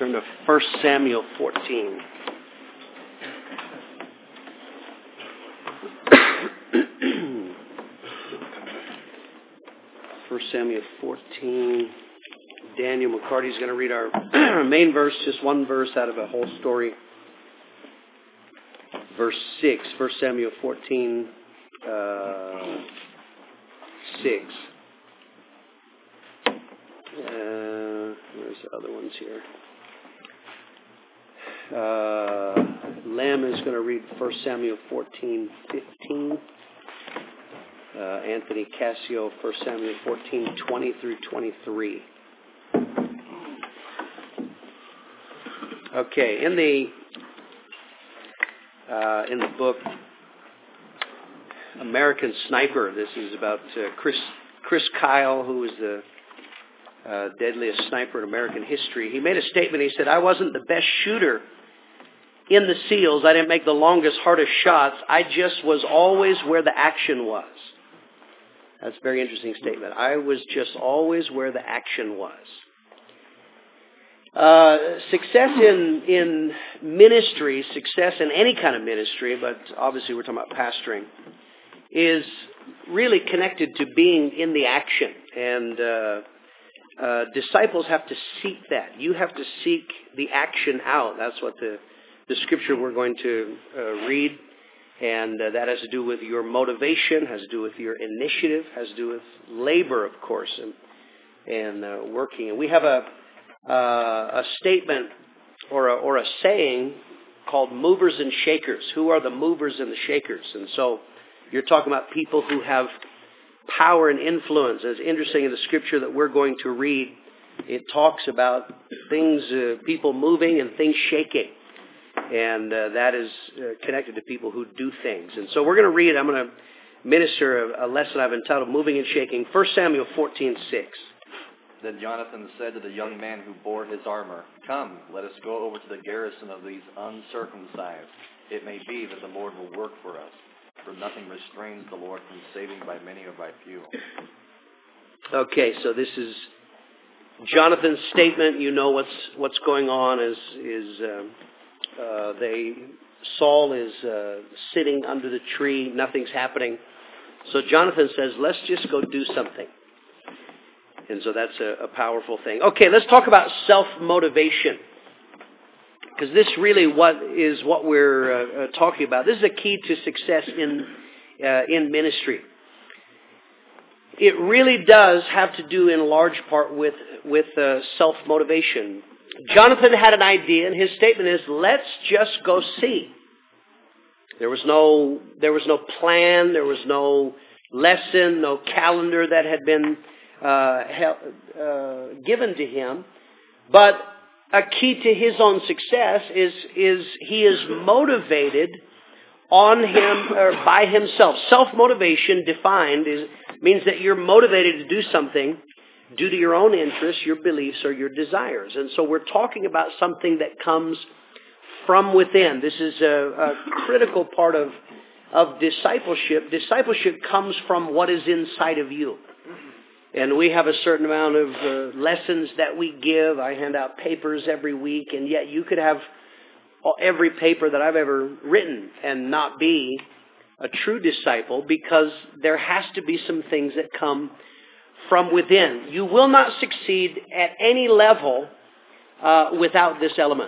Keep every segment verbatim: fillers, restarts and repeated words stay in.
turn to First Samuel fourteen. First Samuel fourteen. Daniel McCarty's going to read our main verse, just one verse out of a whole story. Verse six, First Samuel fourteen, uh, six. Uh, where's the other ones here? Uh, Lem is going to read First Samuel fourteen, fifteen. Uh, Anthony Cassio, First Samuel fourteen, twenty through twenty-three. Okay, in the uh, in the book American Sniper, this is about uh, Chris Chris Kyle, who was the uh, deadliest sniper in American history. He made a statement. He said, "I wasn't the best shooter in the SEALs. I didn't make the longest, hardest shots. I just was always where the action was." That's a very interesting statement. I was just always where the action was. Uh, success in in ministry, success in any kind of ministry, but obviously we're talking about pastoring, is really connected to being in the action. And uh, uh, disciples have to seek that. You have to seek the action out. That's what the, the scripture we're going to uh, read. And uh, that has to do with your motivation, has to do with your initiative, has to do with labor, of course, and, and uh, working. And we have a Uh, a statement or a, or a saying called movers and shakers. Who are the movers and the shakers? And so you're talking about people who have power and influence. It's interesting in the scripture that we're going to read, it talks about things, uh, people moving and things shaking. And uh, that is uh, connected to people who do things. And so we're going to read, I'm going to minister a, a lesson I've entitled Moving and Shaking, First Samuel fourteen, six. Then Jonathan said to the young man who bore his armor, "Come, let us go over to the garrison of these uncircumcised. It may be that the Lord will work for us, for nothing restrains the Lord from saving by many or by few." Okay, so this is Jonathan's statement. You know what's what's going on is is uh, uh, they Saul is uh, sitting under the tree. Nothing's happening. So Jonathan says, "Let's just go do something." And so that's a, a powerful thing. Okay, let's talk about self-motivation. Because this really what is what we're uh, uh, talking about. This is a key to success in uh, in ministry. It really does have to do in large part with, with uh, self-motivation. Jonathan had an idea, and his statement is, let's just go see. There was no, there was no plan, there was no lesson, no calendar that had been Uh, uh, given to him, but a key to his own success is is he is motivated on him or by himself. Self-motivation defined is means that you're motivated to do something due to your own interests, your beliefs, or your desires. And so we're talking about something that comes from within. This is a, a critical part of of discipleship. Discipleship comes from what is inside of you. And we have a certain amount of uh, lessons that we give. I hand out papers every week, and yet you could have every paper that I've ever written and not be a true disciple, because there has to be some things that come from within. You will not succeed at any level uh, without this element.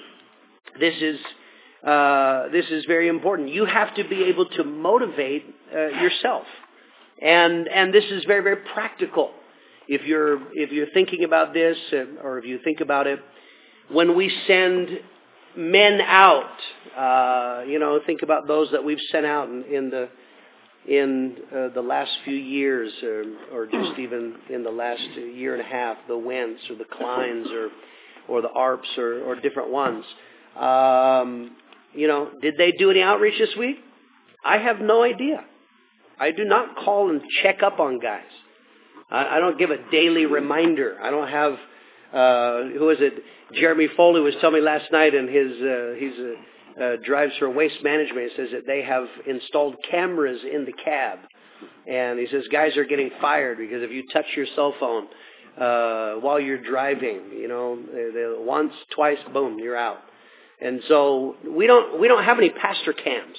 This is uh, this is very important. You have to be able to motivate uh, yourself. And and this is very, very practical. If you're if you're thinking about this, or if you think about it, when we send men out, uh, you know, think about those that we've sent out in, in the in uh, the last few years, or, or just even in the last year and a half, the Wentz or the Kleins or or the Arps or, or different ones. Um, you know, did they do any outreach this week? I have no idea. I do not call and check up on guys. I, I don't give a daily reminder. I don't have, uh, who is it? Jeremy Foley was telling me last night, and his uh, he's a, uh, drives for Waste Management. He says that they have installed cameras in the cab. And he says guys are getting fired because if you touch your cell phone, uh, while you're driving. You know, they, they, once, twice, boom, you're out. And so we don't we don't have any pastor cams,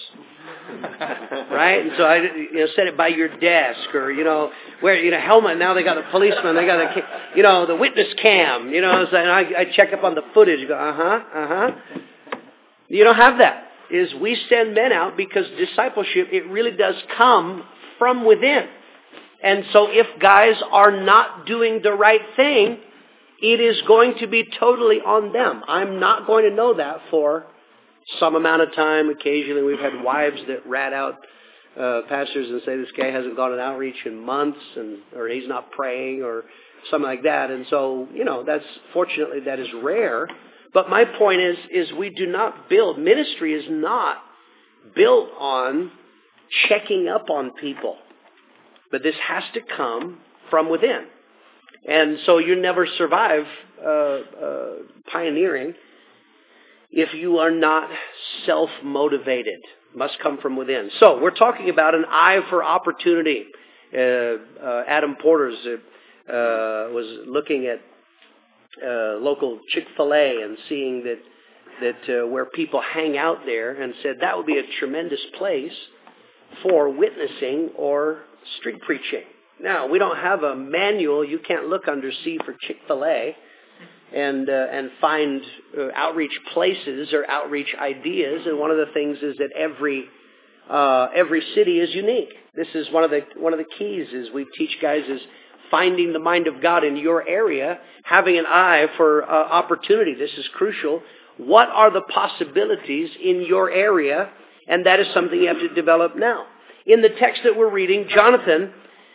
right? And so I you know set it by your desk, or you know where you know helmet. Now they got the policeman, they got the you know the witness cam. You know, so I, I check up on the footage. Go uh huh, uh huh. You don't have that. Is we send men out because discipleship it really does come from within. And so if guys are not doing the right thing, it is going to be totally on them. I'm not going to know that for some amount of time. Occasionally we've had wives that rat out uh, pastors and say this guy hasn't gone on outreach in months, and or he's not praying or something like that. And so, you know, that's fortunately that is rare. But my point is, is we do not build, ministry is not built on checking up on people. But this has to come from within. And so you never survive uh, uh, pioneering if you are not self-motivated. Must come from within. So we're talking about an eye for opportunity. Uh, uh, Adam Porter's uh, uh, was looking at uh, local Chick-fil-A and seeing that that uh, where people hang out there, and said that would be a tremendous place for witnessing or street preaching. Now, we don't have a manual. You can't look under C for Chick-fil-A and uh, and find uh, outreach places or outreach ideas. And one of the things is that every uh, every city is unique. This is one of the one of the keys is we teach guys is finding the mind of God in your area, having an eye for uh, opportunity. This is crucial. What are the possibilities in your area? And that is something you have to develop now. In the text that we're reading, Jonathan,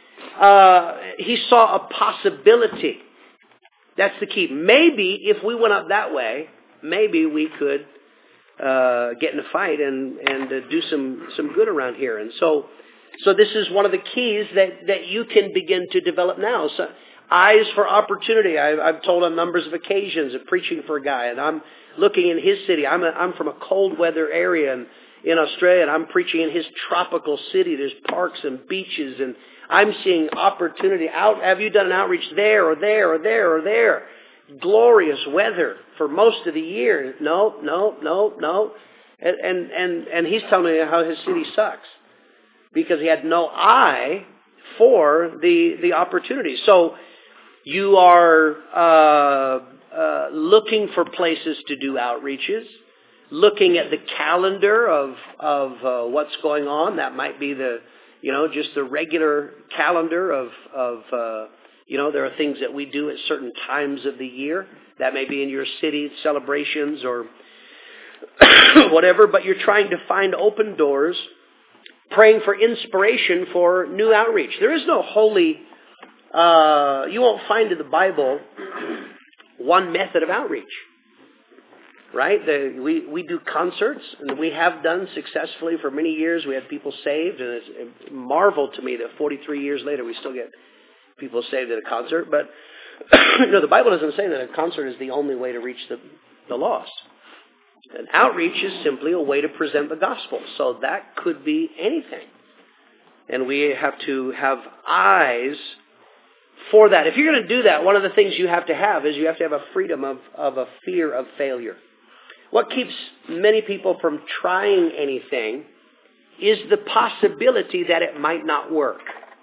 uh, he saw a possibility. That's the key. Maybe if we went up that way, maybe we could uh, get in a fight and, and uh, do some, some good around here. And so so this is one of the keys that, that you can begin to develop now. So, eyes for opportunity. I, I've told on numbers of occasions of preaching for a guy, and I'm looking in his city. I'm, a, I'm from a cold weather area, and in Australia, and I'm preaching in his tropical city. There's parks and beaches, and I'm seeing opportunity. Out, have you done an outreach there or there or there or there? Glorious weather for most of the year. No, no, no, no. And and and, and he's telling me how his city sucks because he had no eye for the the opportunity. So you are uh, uh, looking for places to do outreaches. Looking at the calendar of of uh, what's going on, that might be the, you know, just the regular calendar of of uh, you know, there are things that we do at certain times of the year. That may be in your city celebrations or whatever. But you're trying to find open doors, praying for inspiration for new outreach. There is no holy. Uh, you won't find in the Bible one method of outreach. Right? The, we, we do concerts, and we have done successfully for many years. We had people saved, and it's a marvel to me that forty-three years later we still get people saved at a concert. But no, the Bible doesn't say that a concert is the only way to reach the, the lost. An outreach is simply a way to present the gospel. So that could be anything. And we have to have eyes for that. If you're going to do that, one of the things you have to have is you have to have a freedom of, of a fear of failure. What keeps many people from trying anything is the possibility that it might not work.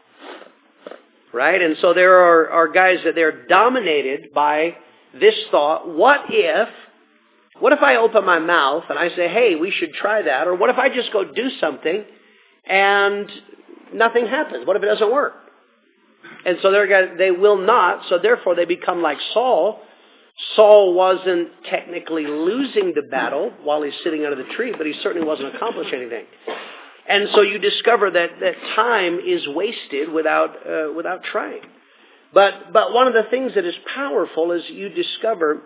Right? And so there are, are guys that they're dominated by this thought, what if, what if I open my mouth and I say, hey, we should try that? Or what if I just go do something and nothing happens? What if it doesn't work? And so they're, they will not, so therefore they become like Saul. Saul wasn't technically losing the battle while he's sitting under the tree, but he certainly wasn't accomplishing anything. And so you discover that, that time is wasted without uh, without trying. But but one of the things that is powerful is you discover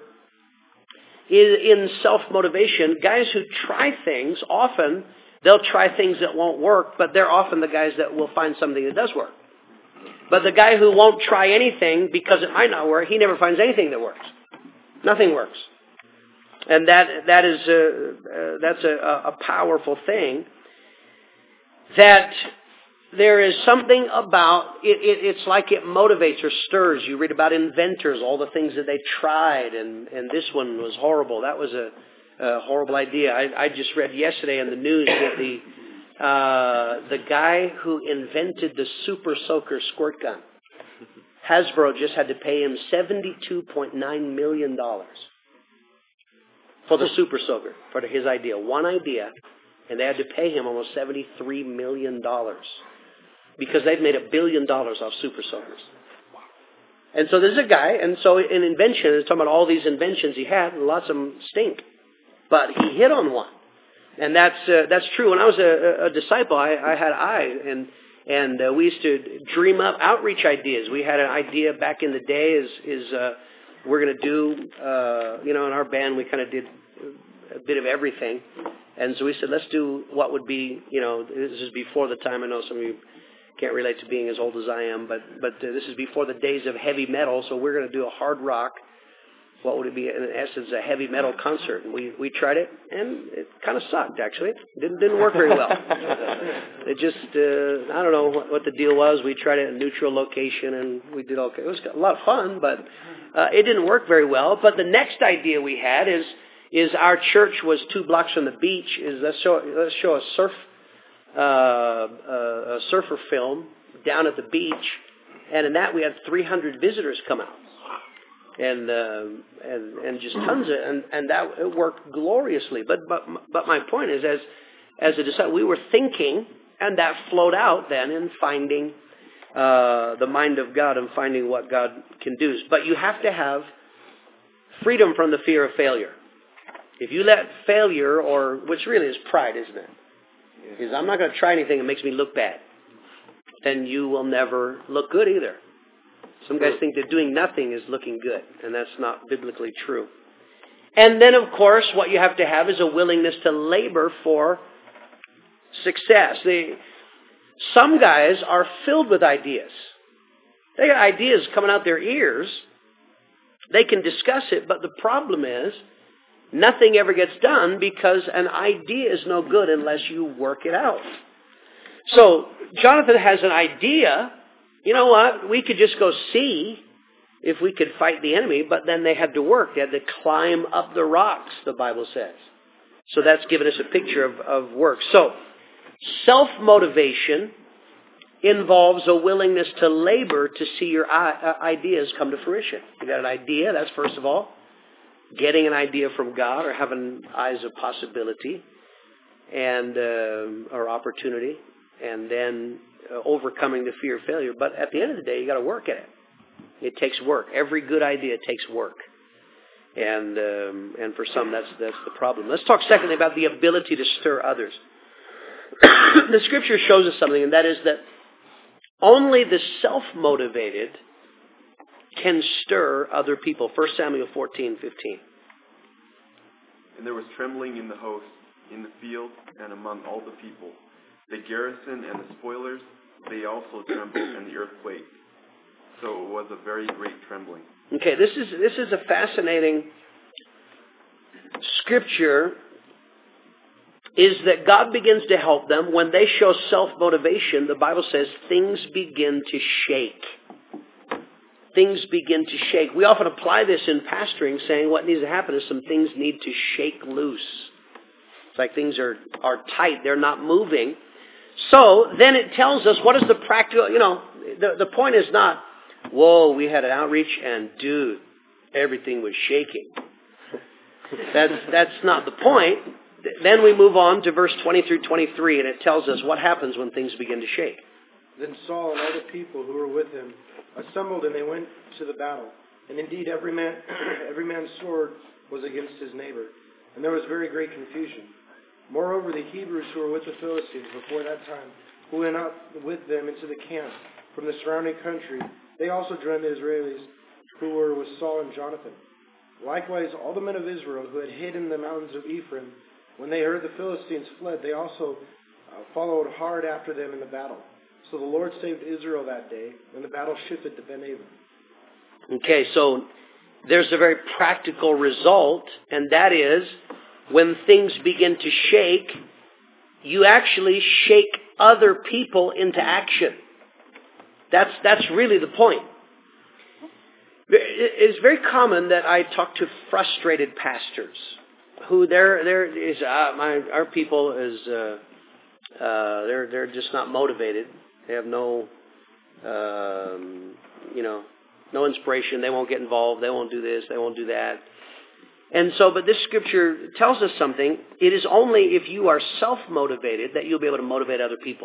is in self-motivation, guys who try things, often they'll try things that won't work, but they're often the guys that will find something that does work. But the guy who won't try anything because it might not work, he never finds anything that works. Nothing works. And that that is a, uh, that's a, a powerful thing that there is something about, it, it, it's like it motivates or stirs. You read about inventors, all the things that they tried, and, and this one was horrible. That was a, a horrible idea. I, I just read yesterday in the news that the, uh, the guy who invented the Super Soaker squirt gun, Hasbro just had to pay him seventy-two point nine million dollars for the Super Soaker, for his idea. One idea, and they had to pay him almost seventy-three million dollars because they've made a billion dollars off Super Soakers. And so there's a guy, and so in invention, it's talking about all these inventions he had, and lots of them stink. But he hit on one. And that's uh, that's true. When I was a, a disciple, I, I had eye, and And uh, we used to dream up outreach ideas. We had an idea back in the day is, is uh, we're going to do, uh, you know, in our band we kind of did a bit of everything. And so we said, let's do what would be, you know, this is before the time, I know some of you can't relate to being as old as I am, but, but uh, this is before the days of heavy metal. So we're going to do a hard rock, what would it be, in essence, a heavy metal concert. And we, we tried it, and it kind of sucked, actually. It didn't, didn't work very well. It just, uh, I don't know what, what the deal was. We tried it in a neutral location, and we did okay. It was a lot of fun, but uh, it didn't work very well. But the next idea we had is is our church was two blocks from the beach. Is let's show, let's show a surf uh, uh, a surfer film down at the beach, and in that we had three hundred visitors come out. And, uh, and and just tons of, and, and that it worked gloriously. But but but my point is, as as a disciple, we were thinking, and that flowed out then in finding uh, the mind of God and finding what God can do. But you have to have freedom from the fear of failure. If you let failure, or which really is pride, isn't it? Because I'm not going to try anything that makes me look bad. Then you will never look good either. Some guys think that doing nothing is looking good, and that's not biblically true. And then, of course, what you have to have is a willingness to labor for success. They, some guys are filled with ideas. They got ideas coming out their ears. They can discuss it, but the problem is nothing ever gets done because an idea is no good unless you work it out. So Jonathan has an idea. You know what? We could just go see if we could fight the enemy, but then they had to work. They had to climb up the rocks, the Bible says. So that's given us a picture of, of work. So self-motivation involves a willingness to labor to see your ideas come to fruition. You got an idea, that's first of all. Getting an idea from God or having eyes of possibility and uh, or opportunity, and then Uh, overcoming the fear of failure. But at the end of the day, you got to work at it. It takes work. Every good idea takes work, and um, and for some, that's that's the problem. Let's talk secondly about the ability to stir others. The Scripture shows us something, and that is that only the self-motivated can stir other people. First Samuel fourteen fifteen. And there was trembling in the host, in the field, and among all the people. The garrison and the spoilers, they also trembled, and the earth quaked. So it was a very great trembling. Okay, this is this is a fascinating scripture. Is that God begins to help them when they show self-motivation. The Bible says things begin to shake. Things begin to shake. We often apply this in pastoring, saying what needs to happen is some things need to shake loose. It's like things are are tight; they're not moving. So then it tells us what is the practical, you know, the, the point is not, whoa, we had an outreach and dude, everything was shaking. That's, that's not the point. Then we move on to verse twenty through twenty-three, and it tells us what happens when things begin to shake. Then Saul and all the people who were with him assembled, and they went to the battle. And indeed every man, every man's sword was against his neighbor, and there was very great confusion. Moreover, the Hebrews who were with the Philistines before that time, who went up with them into the camp from the surrounding country, they also joined the Israelis who were with Saul and Jonathan. Likewise, all the men of Israel who had hid in the mountains of Ephraim, when they heard the Philistines fled, they also uh, followed hard after them in the battle. So the Lord saved Israel that day when the battle shifted to Ben-Aven. Okay, so there's a very practical result, and that is when things begin to shake, you actually shake other people into action. That's, that's really the point. It's very common that I talk to frustrated pastors who they're, they're, is, uh, my, our people is, uh, uh, they're, they're just not motivated. They have no, um, you know, no inspiration. They won't get involved. They won't do this. They won't do that. And so, but this scripture tells us something. It is only if you are self-motivated that you'll be able to motivate other people.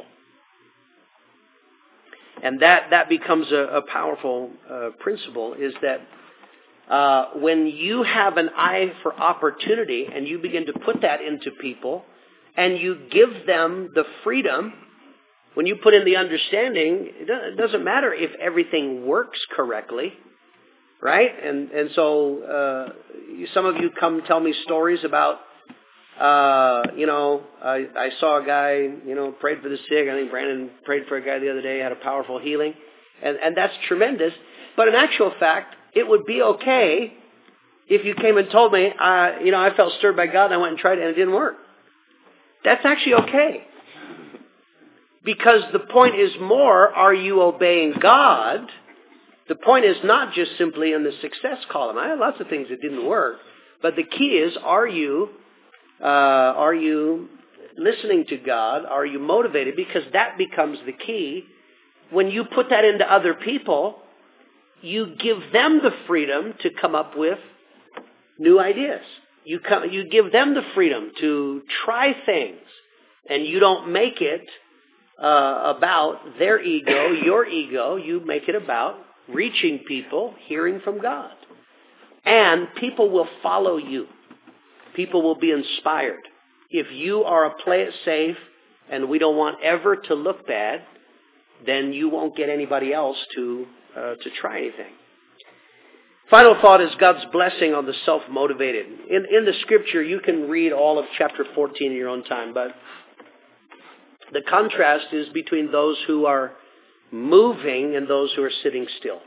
And that, that becomes a, a powerful uh, principle, is that uh, when you have an eye for opportunity and you begin to put that into people and you give them the freedom, when you put in the understanding, it doesn't matter if everything works correctly, right? And and so uh, some of you come tell me stories about, uh, you know, I, I saw a guy, you know, prayed for the sick. I think Brandon prayed for a guy the other day, had a powerful healing. And, and that's tremendous. But in actual fact, it would be okay if you came and told me, uh, you know, I felt stirred by God and I went and tried it and it didn't work. That's actually okay. Because the point is more, are you obeying God? The point is not just simply in the success column. I had lots of things that didn't work. But the key is, are you, uh, are you listening to God? Are you motivated? Because that becomes the key. When you put that into other people, you give them the freedom to come up with new ideas. You come, you give them the freedom to try things. And you don't make it uh, about their ego, your ego. You make it about reaching people, hearing from God. And people will follow you. People will be inspired. If you are a play it safe and we don't want ever to look bad, then you won't get anybody else to uh, to try anything. Final thought is God's blessing on the self-motivated. In, in the scripture, you can read all of chapter fourteen in your own time, but the contrast is between those who are moving and those who are sitting still.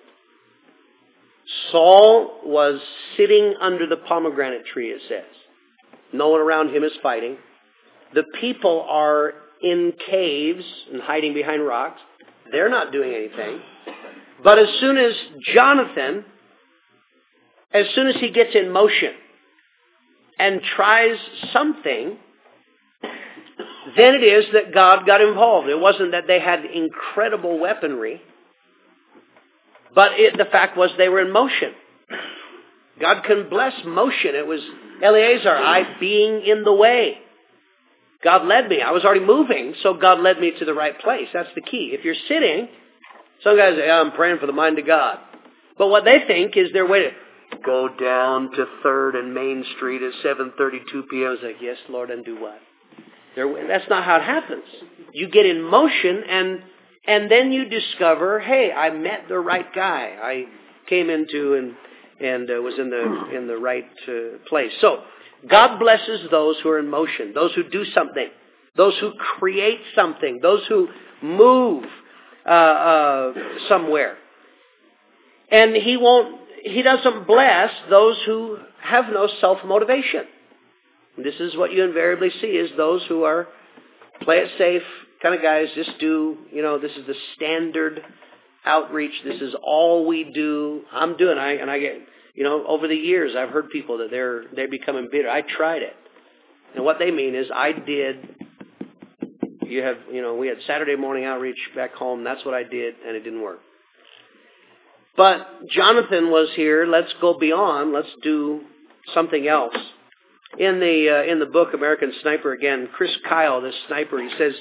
Saul was sitting under the pomegranate tree, it says. No one around him is fighting. The people are in caves and hiding behind rocks. They're not doing anything. But as soon as Jonathan, as soon as he gets in motion and tries something, then it is that God got involved. It wasn't that they had incredible weaponry, but it, the fact was they were in motion. God can bless motion. It was Eleazar, I being in the way. God led me. I was already moving, so God led me to the right place. That's the key. If you're sitting, some guys say, oh, I'm praying for the mind of God. But what they think is they're waiting. Go down to third and Main Street at seven thirty-two p.m. It's like, yes, Lord, and do what? They're, that's not how it happens. You get in motion, and and then you discover, hey, I met the right guy. I came into and and uh, was in the in the right uh, place. So God blesses those who are in motion, those who do something, those who create something, those who move uh, uh, somewhere. And He won't. He doesn't bless those who have no self-motivation. This is what you invariably see, is those who are play it safe kind of guys. Just do, you know, this is the standard outreach. This is all we do. I'm doing, I and I get, you know, over the years I've heard people that they're they're becoming bitter. I tried it, and what they mean is I did. You have, you know, we had Saturday morning outreach back home. That's what I did, and it didn't work. But Jonathan was here. Let's go beyond. Let's do something else. In the uh, in the book American Sniper, again, Chris Kyle, this sniper, he says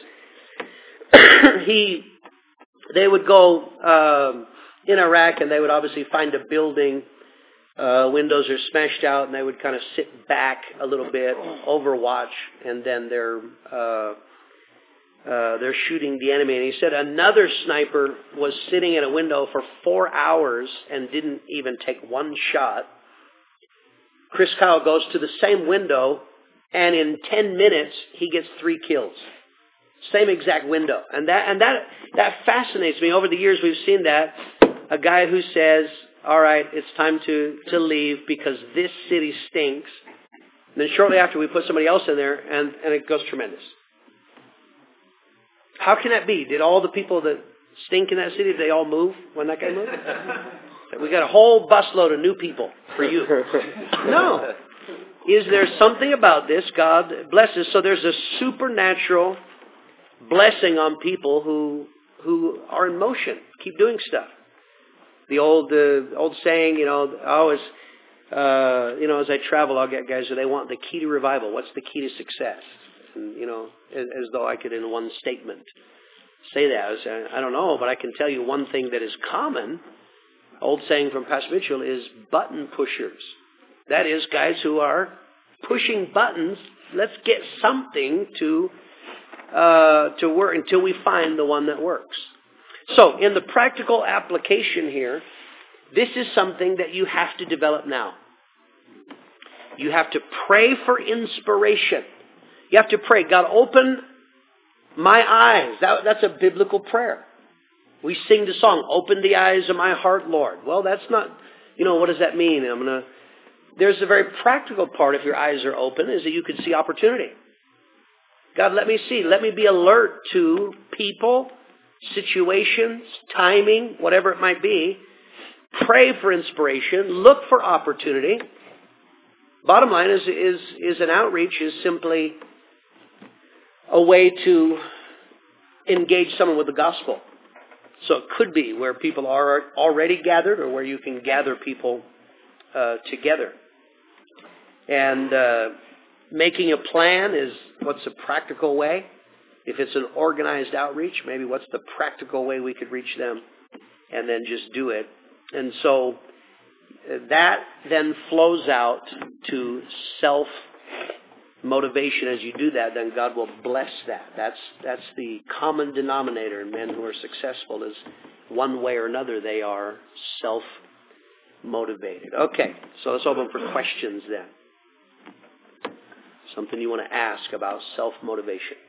he they would go um, in Iraq and they would obviously find a building, uh, windows are smashed out, and they would kind of sit back a little bit, overwatch, and then they're uh, uh, they're shooting the enemy. And he said another sniper was sitting in a window for four hours and didn't even take one shot. Chris Kyle goes to the same window, and in ten minutes, he gets three kills. Same exact window. And that and that that fascinates me. Over the years, we've seen that. A guy who says, all right, it's time to, to leave because this city stinks. And then shortly after, we put somebody else in there, and, and it goes tremendous. How can that be? Did all the people that stink in that city, did they all move when that guy moved? We got a whole busload of new people for you. No. Is there something about this? God blesses. So there's a supernatural blessing on people who who are in motion, keep doing stuff. The old uh, old saying, you know, I always, uh, you know, as I travel, I'll get guys who they want the key to revival. What's the key to success? And, you know, as, as though I could in one statement say that. I, was, I don't know, but I can tell you one thing that is common. Old saying from Pastor Mitchell is button pushers. That is, guys who are pushing buttons. Let's get something to uh, to work until we find the one that works. So, in the practical application here, this is something that you have to develop now. You have to pray for inspiration. You have to pray, God, open my eyes. That, that's a biblical prayer. We sing the song, open the eyes of my heart, Lord. Well, that's not, you know, what does that mean? I'm gonna. There's a very practical part if your eyes are open, is that you can see opportunity. God, let me see. Let me be alert to people, situations, timing, whatever it might be. Pray for inspiration. Look for opportunity. Bottom line is, is, is an outreach is simply a way to engage someone with the gospel. So it could be where people are already gathered or where you can gather people uh, together. And uh, making a plan is what's a practical way. If it's an organized outreach, maybe what's the practical way we could reach them and then just do it. And so that then flows out to self motivation. As you do that, then God will bless that. That's that's the common denominator in men who are successful, is one way or another they are self-motivated. Okay, so let's open for questions then. Something you want to ask about self-motivation.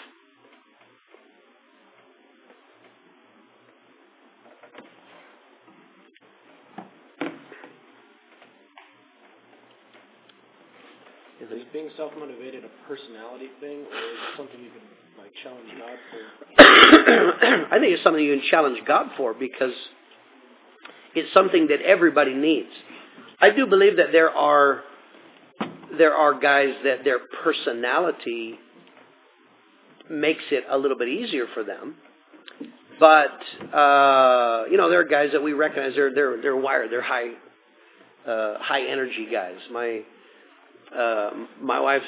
Is being self-motivated a personality thing, or is it something you can like challenge God for? I think it's something you can challenge God for because it's something that everybody needs. I do believe that there are there are guys that their personality makes it a little bit easier for them, but uh, you know, there are guys that we recognize they're they're they're wired, they're high uh, high energy guys. My Uh, my wife,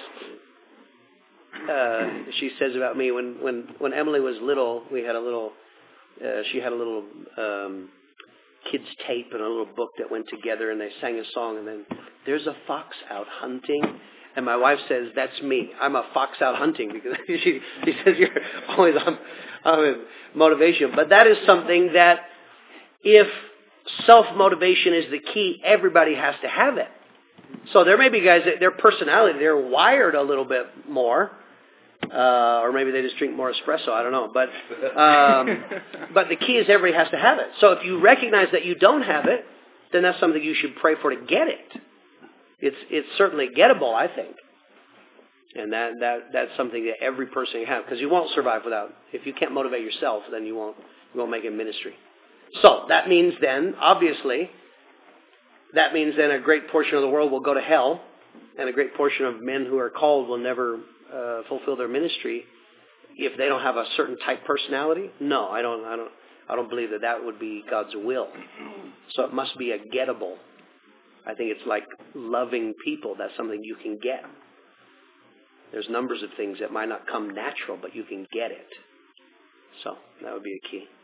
uh, she says about me, when, when, when Emily was little, we had a little, uh, she had a little um, kids tape and a little book that went together, and they sang a song, and then, there's a fox out hunting, and my wife says, that's me. I'm a fox out hunting, because she, she says, you're always on, on motivation. But that is something that, if self-motivation is the key, everybody has to have it. So there may be guys that their personality, they're wired a little bit more, uh, or maybe they just drink more espresso. I don't know. But um, but the key is everybody has to have it. So if you recognize that you don't have it, then that's something you should pray for to get it. It's it's certainly gettable, I think, and that that that's something that every person can have, because you won't survive without. If you can't motivate yourself, then you won't you won't make a ministry. So that means then, obviously. That means then a great portion of the world will go to hell, and a great portion of men who are called will never uh, fulfill their ministry if they don't have a certain type personality. No, I don't. I don't. I don't believe that that would be God's will. So it must be a gettable. I think it's like loving people. That's something you can get. There's numbers of things that might not come natural, but you can get it. So that would be a key.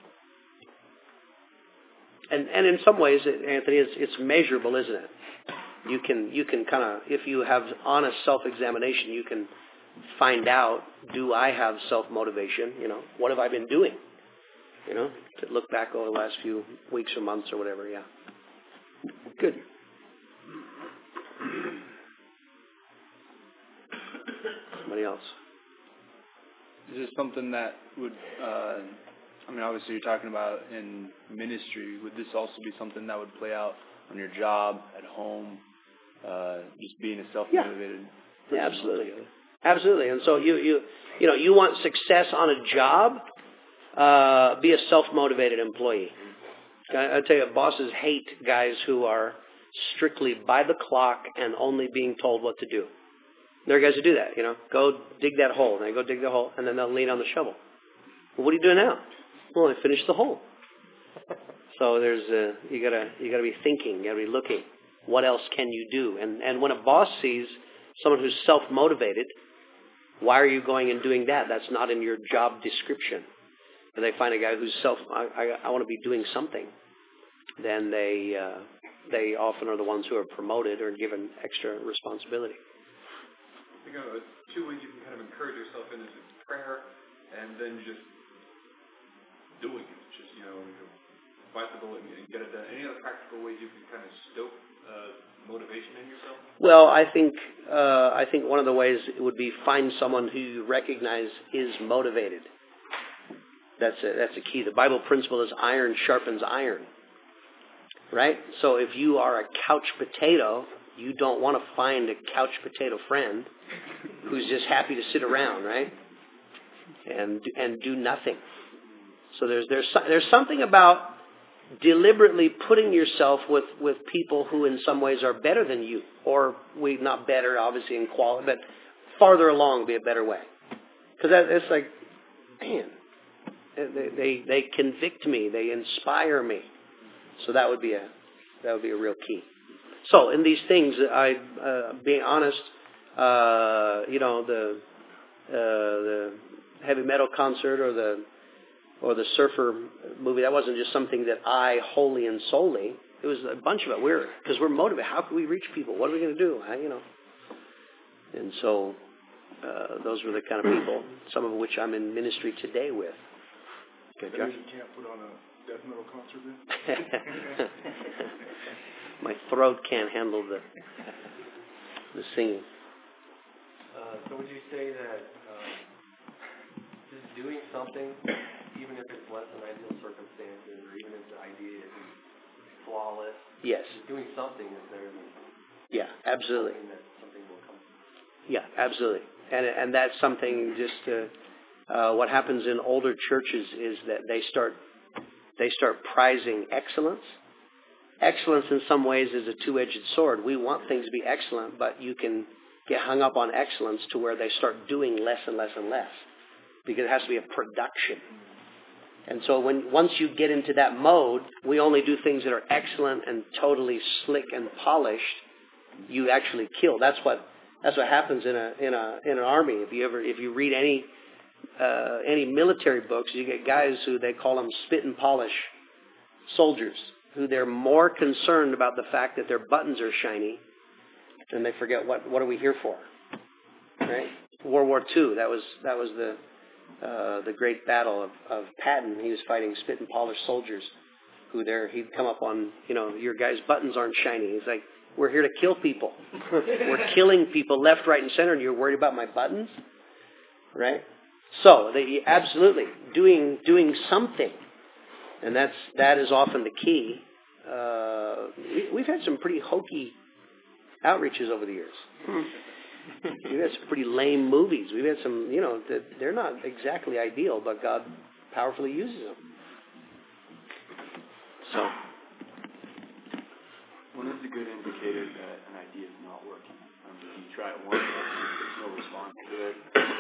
And and in some ways, Anthony, it's, it's measurable, isn't it? You can you can kind of, if you have honest self-examination, you can find out, do I have self-motivation? You know, what have I been doing? You know, to look back over the last few weeks or months or whatever, yeah. Good. Somebody else? Is this something that would... Uh, I mean, obviously you're talking about in ministry. Would this also be something that would play out on your job, at home, uh, just being a self-motivated yeah. Yeah, absolutely. Absolutely. And so you, you, you know, you want success on a job, uh, be a self-motivated employee. I, I tell you, bosses hate guys who are strictly by the clock and only being told what to do. There are guys who do that, you know. Go dig that hole. And they go dig the hole, and then they'll lean on the shovel. Well, what are you doing now? Well, I finished the hole. So there's a, you gotta you gotta be thinking, you gotta be looking. What else can you do? And and when a boss sees someone who's self-motivated, why are you going and doing that? That's not in your job description. And they find a guy who's self, I, I, I want to be doing something. Then they uh, they often are the ones who are promoted or given extra responsibility. I think uh, two ways you can kind of encourage yourself in is prayer and then just doing it. Just, you know, fight the goal and, and get it done. Any other practical ways you can kind of stoke uh, motivation in yourself? Well, I think uh, I think one of the ways would be find someone who you recognize is motivated. That's a, that's a key. The Bible principle is iron sharpens iron, right? So if you are a couch potato, you don't want to find a couch potato friend who's just happy to sit around, right? And and do nothing. So there's there's there's something about deliberately putting yourself with, with people who in some ways are better than you, or we not better obviously in quality, but farther along be a better way. Because that, it's like, man, they, they they convict me, they inspire me. So that would be a that would be a real key. So in these things, I uh, being honest, uh, you know the uh, the heavy metal concert or the or the surfer movie, that wasn't just something that I wholly and solely. It was a bunch of it. We're because we're motivated. How can we reach people? What are we going to do? I, you know. And so uh, those were the kind of people, some of which I'm in ministry today with. Good, Josh? You can't put on a death metal concert then? My throat can't handle the the singing. Uh, so would you say that um, just doing something, even if it's less than ideal circumstances, or even if the idea is flawless, Yes. just doing something is better than Yeah, absolutely. something that something will come. Yeah, absolutely. And and that's something just uh, uh, what happens in older churches is that they start they start prizing excellence. Excellence in some ways is a two-edged sword. We want things to be excellent, but you can get hung up on excellence to where they start doing less and less and less because it has to be a production. And so when once you get into that mode, we only do things that are excellent and totally slick and polished. You actually kill. That's what that's what happens in a in a in an army. If you ever if you read any uh, any military books, you get guys who they call them spit and polish soldiers, who they're more concerned about the fact that their buttons are shiny than they forget what what are we here for, right? World War Two, that was that was the uh, the great battle of, of Patton. He was fighting spit and polish soldiers, who there he'd come up on, you know, your guys' buttons aren't shiny. He's like, we're here to kill people. We're killing people left, right, and center, and you're worried about my buttons, right? So they absolutely doing doing something. And that's that is often the key. Uh, we, we've had some pretty hokey outreaches over the years. We've had some pretty lame movies. We've had some, you know, that they're not exactly ideal, but God powerfully uses them. So, when is a good indicator that an idea is not working? I mean, you try it once, there's no response to it.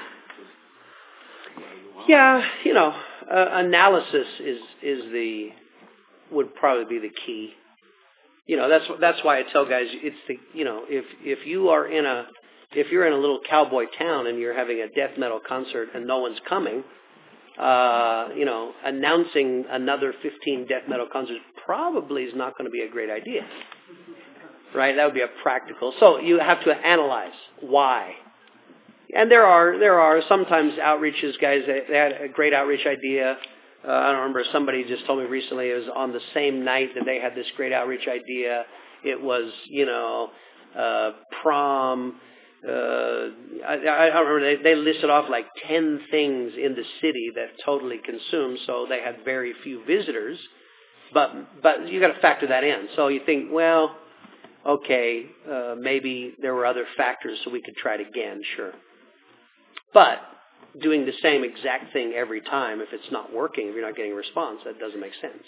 Just, yeah, you know, uh, analysis is is the would probably be the key. You know, that's that's why I tell guys it's the you know if if you are in a if you're in a little cowboy town and you're having a death metal concert and no one's coming, uh, you know, announcing another fifteen death metal concerts probably is not going to be a great idea, right? That would be a practical. So you have to analyze why. And there are there are sometimes outreaches, guys. They, they had a great outreach idea. Uh, I don't remember. Somebody just told me recently it was on the same night that they had this great outreach idea. It was, you know, uh, prom. Uh, I, I don't remember. They, they listed off like ten things in the city that totally consumed. So they had very few visitors. But but you got to factor that in. So you think, well, okay, uh, maybe there were other factors, so we could try it again. Sure. But doing the same exact thing every time, if it's not working, if you're not getting a response, that doesn't make sense.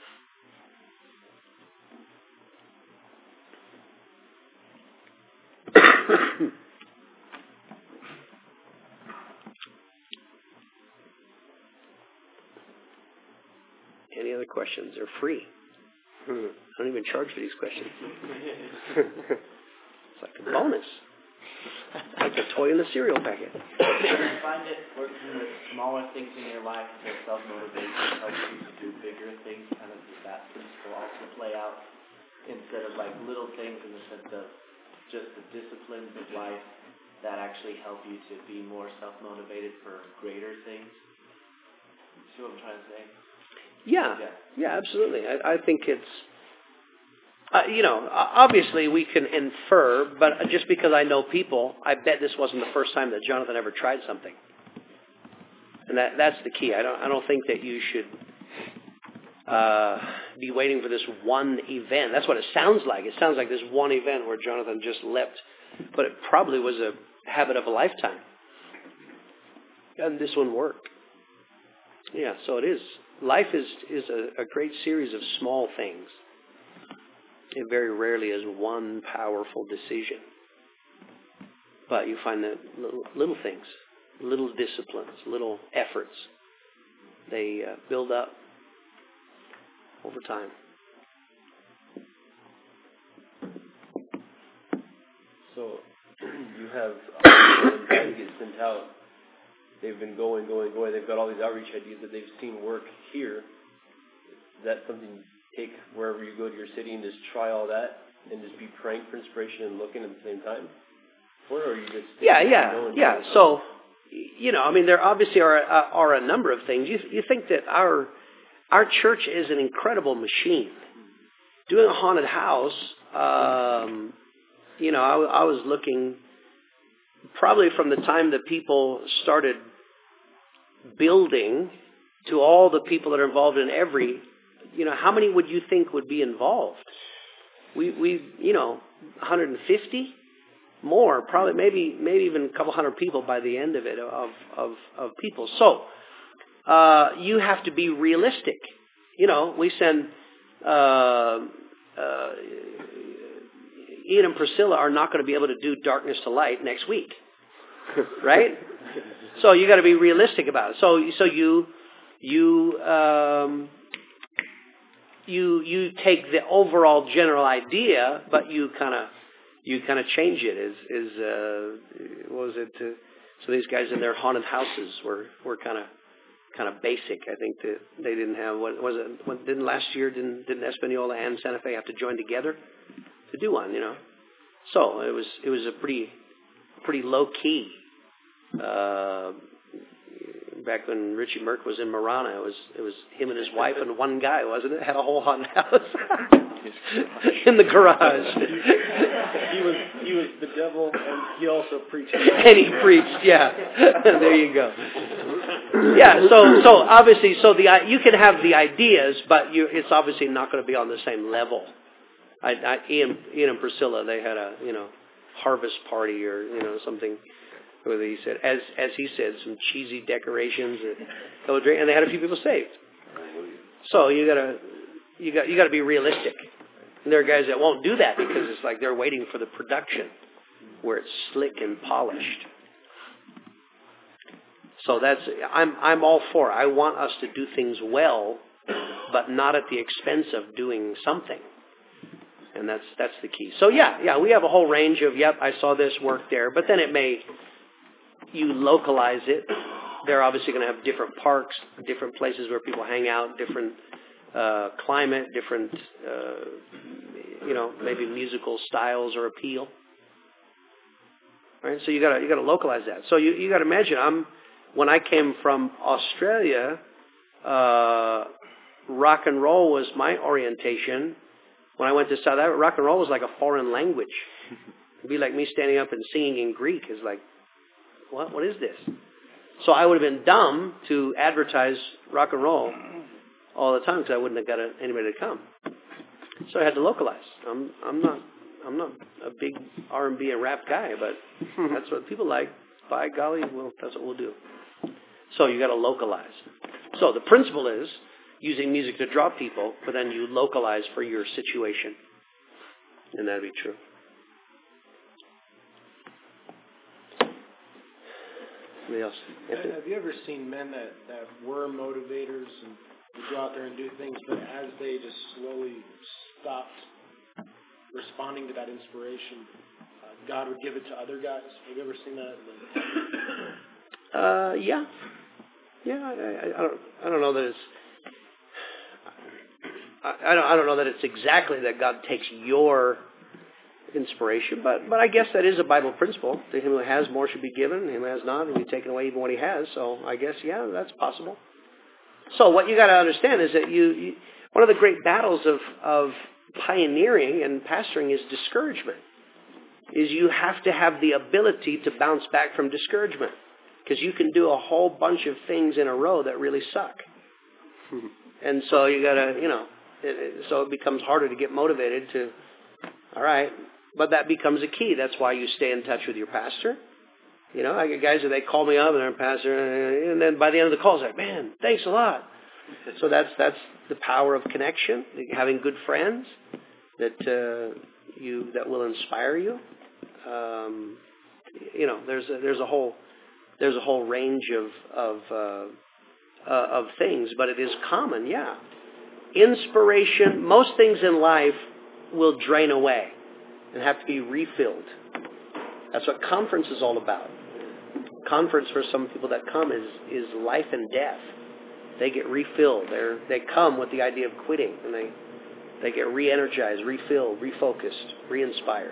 Any other questions? They're free. I don't even charge for these questions. It's like a bonus. Like a toy in the cereal packet. Do you find it working with smaller things in your life that self-motivation helps you to do bigger things? Kind of does that principle also play out instead of like little things in the sense of just the disciplines of life that actually help you to be more self-motivated for greater things? See what I'm trying to say? Yeah, yeah, absolutely. I, I think it's, uh, you know, obviously we can infer, but just because I know people, I bet this wasn't the first time that Jonathan ever tried something. And that that's the key. I don't I don't think that you should uh, be waiting for this one event. That's what it sounds like. It sounds like this one event where Jonathan just leapt, but it probably was a habit of a lifetime. And this one worked. Yeah, so it is. Life is, is a, a great series of small things. It very rarely is one powerful decision. But you find that little, little things, little disciplines, little efforts, they uh, build up over time. So you have uh, get sent out. They've been going, going, going. They've got all these outreach ideas that they've seen work here. Is that something you take wherever you go to your city and just try all that and just be praying for inspiration and looking at the same time? Or are you just... Yeah, yeah, yeah. So, you know, I mean, there obviously are, are a number of things. You, you think that our our church is an incredible machine. Doing a haunted house, um, you know, I, I was looking... Probably from the time that people started building to all the people that are involved in every, you know, how many would you think would be involved? We, we, you know, one hundred fifty more, probably maybe, maybe even a couple hundred people by the end of it of of, of people. So uh, you have to be realistic. You know, we send. Uh, uh, Ian and Priscilla are not going to be able to do Darkness to Light next week, right? So you got to be realistic about it. So, so you, you, um, you, you take the overall general idea, but you kind of, you kind of change it. Is, is, uh, what was it? Uh, so these guys in their haunted houses were, were kind of, kind of basic. I think that they didn't have what was it? What, didn't last year? Didn't didn't Espanola and Santa Fe have to join together to do one, you know? So it was it was a pretty pretty low key. Uh, back when Richie Merck was in Marana, it was it was him and his wife and one guy, wasn't it? Had a whole haunted house in the garage. he was he was the devil, and he also preached. And he preached, yeah. There you go. Yeah. So so obviously, so the you can have the ideas, but you it's obviously not going to be on the same level. I, I, Ian, Ian and Priscilla, they had a you know harvest party or you know something where he said, as as he said, some cheesy decorations and, and they had a few people saved. So you gotta you got you got to be realistic. And there are guys that won't do that because it's like they're waiting for the production where it's slick and polished. So that's I'm I'm all for it. I want us to do things well, but not at the expense of doing something. And that's that's the key. So yeah, yeah, we have a whole range of, yep, I saw this work there. But then it may, you localize it. They're obviously going to have different parks, different places where people hang out, different uh, climate, different, uh, you know, maybe musical styles or appeal. Right? So you got to you got to localize that. So you you got to imagine, I'm when I came from Australia, uh, rock and roll was my orientation. When I went to South Africa, rock and roll was like a foreign language. It'd be like me standing up and singing in Greek. It's like, what? What is this? So I would have been dumb to advertise rock and roll all the time because I wouldn't have got anybody to come. So I had to localize. I'm I'm not I'm not a big R and B and rap guy, but that's what people like. by golly, well, that's what we'll do. So you got to localize. So the principle is using music to draw people, but then you localize for your situation. And that'd be true. Anybody else? Have have you ever seen men that, that were motivators and would go out there and do things, but as they just slowly stopped responding to that inspiration, uh, God would give it to other guys? Have you ever seen that? Uh, yeah. Yeah, I, I, I don't. I don't know that it's. I, I don't. I don't know that it's exactly that God takes your inspiration, but but I guess that is a Bible principle. To him who has more should be given, and him who has not will be taken away even what he has. So I guess yeah, that's possible. So what you got to understand is that you, you one of the great battles of of pioneering and pastoring is discouragement. Is you have to have the ability to bounce back from discouragement. Because you can do a whole bunch of things in a row that really suck. And so you got to, you know, it, it, so it becomes harder to get motivated to, all right. But that becomes a key. That's why you stay in touch with your pastor. You know, I get guys that they call me up and they're a pastor, and then by the end of the call, it's like, man, thanks a lot. So that's that's the power of connection, having good friends that uh, you that will inspire you. Um, you know, there's a, there's a whole there's a whole range of of uh, uh, of things, but it is common, yeah. Inspiration, most things in life will drain away and have to be refilled. That's what conference is all about. Conference for some people that come is is life and death. They get refilled. They they come with the idea of quitting, and they they get re-energized, refilled, refocused, re-inspired.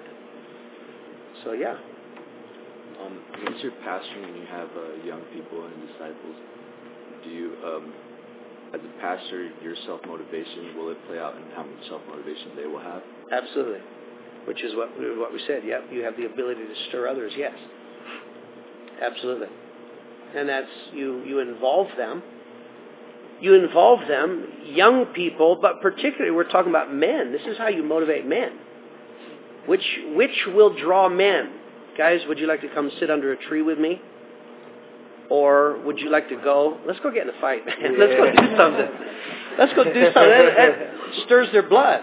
So yeah. Um, once you're pastoring and you have uh, young people and disciples, do you, um, as a pastor, your self-motivation, will it play out in how much self-motivation they will have? Absolutely. Which is what what we said. Yep, you have the ability to stir others. Yes. Absolutely. And that's you. You involve them. You involve them, young people, but particularly we're talking about men. This is how you motivate men. Which which will draw men? Guys, would you like to come sit under a tree with me? Or would you like to go? Let's go get in a fight, man. Yeah. Let's go do something. Let's go do something. That, that stirs their blood.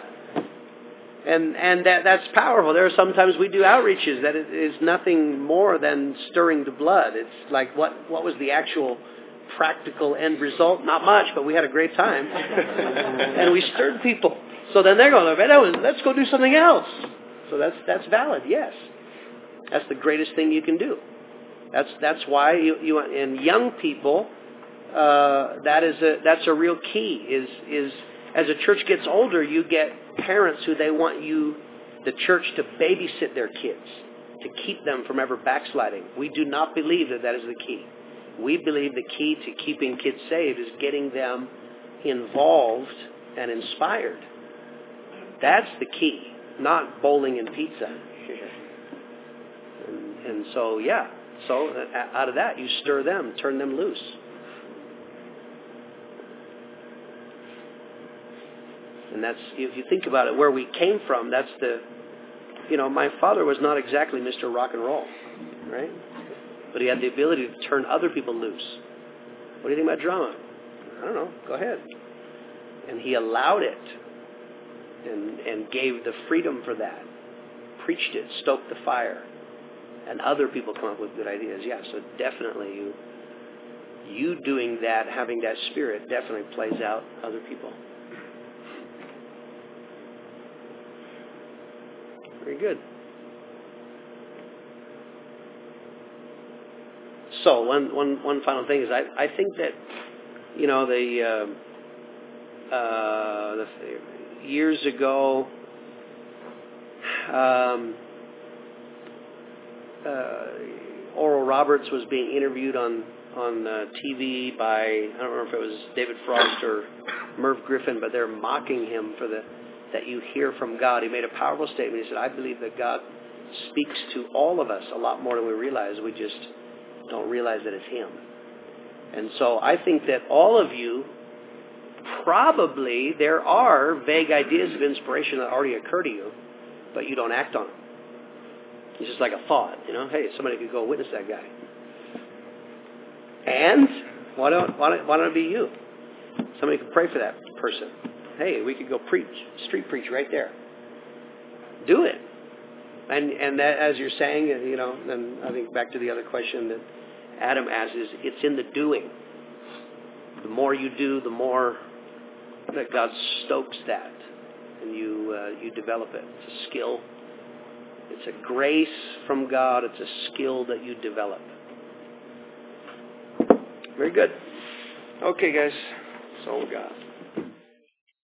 And and that that's powerful. There are sometimes we do outreaches that it is nothing more than stirring the blood. It's like what what was the actual practical end result? Not much, but we had a great time. And we stirred people. So then they're going, let's go do something else. So that's that's valid, yes. That's the greatest thing you can do. That's that's why you you and young people uh, that is a that's a real key. Is is as a church gets older, you get parents who they want you, the church, to babysit their kids, to keep them from ever backsliding. We do not believe that that is the key. We believe the key to keeping kids saved is getting them involved and inspired. That's the key, not bowling and pizza. And, and so, yeah, so out of that, you stir them, turn them loose. And that's, if you think about it, where we came from, that's the, you know, my father was not exactly Mister Rock and Roll, right? But he had the ability to turn other people loose. What do you think about drama? I don't know. Go ahead. And he allowed it and and gave the freedom for that. Preached it, stoked the fire. And other people come up with good ideas. Yeah, so definitely you you doing that, having that spirit, definitely plays out other people. Very good. So one, one, one final thing is I, I think that, you know, the, uh, uh, the years ago, um, uh, Oral Roberts was being interviewed on on uh, T V by, I don't remember if it was David Frost or Merv Griffin, but they're mocking him for the that you hear from God. He made a powerful statement. He said, I believe that God speaks to all of us a lot more than we realize. We just don't realize that it's Him. And so I think that all of you, probably there are vague ideas of inspiration that already occur to you, but you don't act on them. It's just like a thought, you know, hey, somebody could go witness that guy. And why don't, why don't, why don't it be you? Somebody could pray for that person. Hey, we could go preach, street preach right there. Do it. And and that, as you're saying, you know, then I think back to the other question that Adam asked is, it's in the doing. The more you do, the more that God stokes that, and you uh, you develop it. It's a skill. It's a grace from God. It's a skill that you develop. Very good. Okay, guys. That's all we got.